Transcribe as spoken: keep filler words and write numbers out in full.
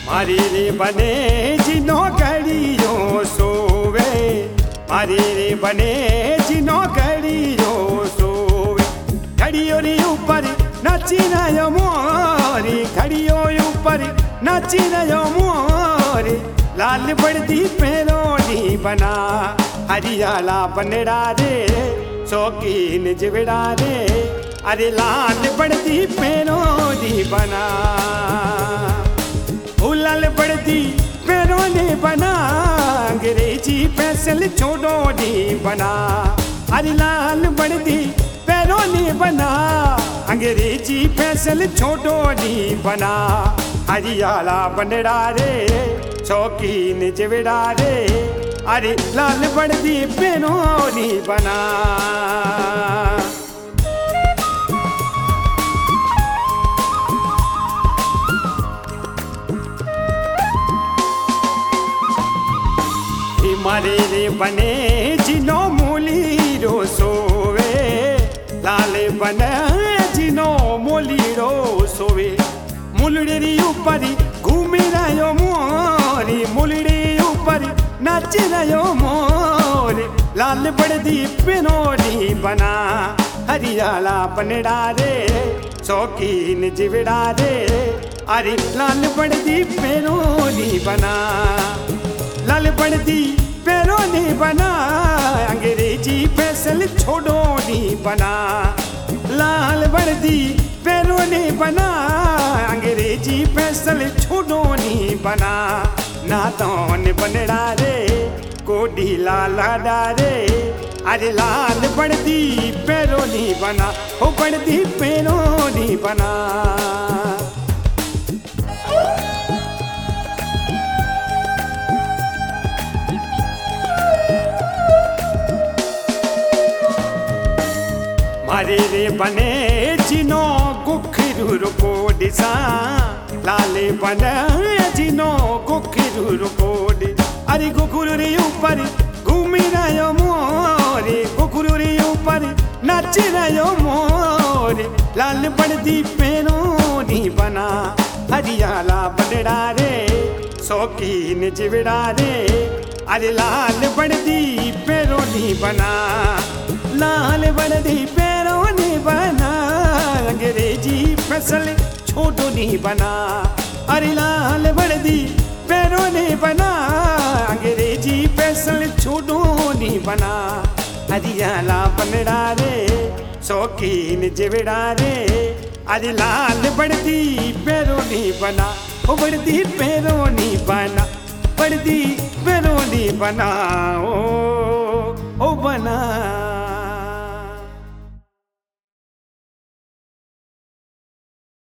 मारी रे बने जिनो कड़ियो सोवे, मारी रे बने जिनो कड़ियो सोवे। घड़ियों रे ऊपर नाची रहो मोरी, घड़ियों ऊपर नाची रहो मोरी। लाल बड़दी पेरोनी बना हरियाला बनड़ा रे, शौकीन जिवड़ा रे। अरे लाल बड़दी पेरोनी बना, लाल बड़दी पेरोनी बना, अंग्रेजी पेंसिल छोड़ोनी बना। अरे लाल बड़दी पेरोनी बना, अंग्रेजी पेंसिल छोड़ोनी बना। हरियाला बनड़ा रे, शौकीन जिवड़ा रे। अरे लाल बड़दी पेरोनी बना। मारे रे बने जिनो मूली रो सोवे, लाले बने जिनो मूली रो सोवे। मुलड़ी री ऊपर घूमी रहो मोरी, मुलड़ी ऊपर नाच रहो मोरी। लाल बड़दी पेरोनी बना हरियाला बनड़ा रे, शौकीन जिवड़ा रे। अरे लाल बड़दी पेरोनी बना, लाल बड़दी पेरोनी बना, अंग्रेजी पेंसिल छोड़ोनी बना। लाल बड़दी पेरोनी बना, अंग्रेजी पेंसिल छोड़ोनी बना। नादौन बनड़ा रे, कोडी लाला डारे। अरे लाल बड़दी पेरोनी बना, ओ बड़दी पेरोनी बना। मारे रे बने जिनो गुखरू को दिसा, लाले बने जिनो गुखरू को दि। अरे गुखरू रे ऊपर घूमी रहो मोरे, गुखरू रे ऊपर नाच रहो मोरे। लाल बड़दी पेरोनी बना हरियाला बनड़ा रे, शौकीन जिवड़ा रे। अरे लाल बड़दी पेरोनी बना, लाल बड़दी पेरोनी बना, अंग्रेजी पेंसिल छोड़ोनी बना। अरे लाल बड़दी पेरोनी बना, अंग्रेजी पेंसिल छोड़ोनी बना। हरियाला बनड़ा रे, शौकीन जिवड़ा रे। अरे लाल बड़दी पेरोनी बना, ओ बड़दी पेरोनी बना, बड़दी पेरोनी बना, ओ ओ बना।